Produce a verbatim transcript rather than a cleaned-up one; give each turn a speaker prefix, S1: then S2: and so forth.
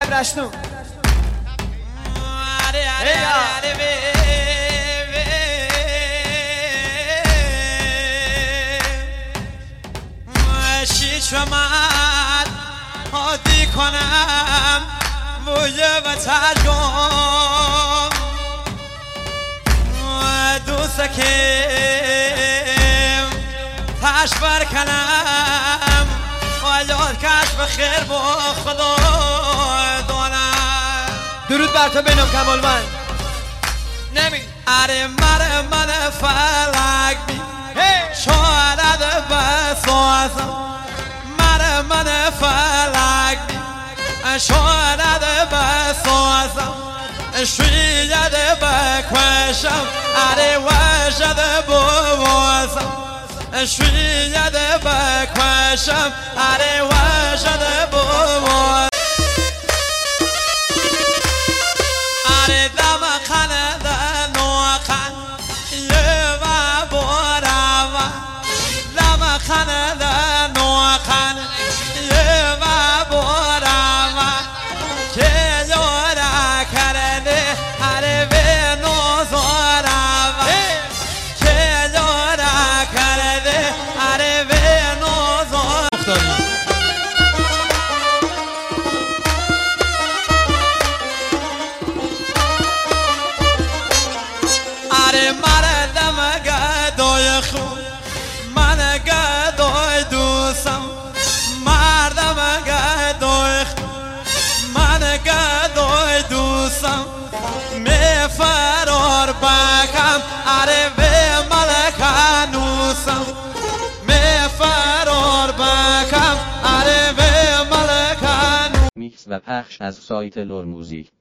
S1: رشنو
S2: شمال هادی کنم بویه و ترگم دوست کم تش برکنم و یاد کش بخیر با خدا دانم.
S1: درود بر تو بینم کمالمند
S2: نمی اره مره من فلک بی شاید بسازم مره من فلک بی شاید بسازم شوید بکشم اره وجد بوازم شوید بکشم اره وجد بوازم اره دم خنده نوخن یه و بارم دم خنده نوخن یه و بارم که یاره کرده اره به نوزارم که یاره کرده اره به نوزارم. اره مردم گدای خون من گدای دوستم مردم گدای خون من گدای دوستم می فرار بکم اره به ملکانوسم می فرار بکم اره به ملکانوسم.
S3: میکس و پخش از سایت لور موزیک.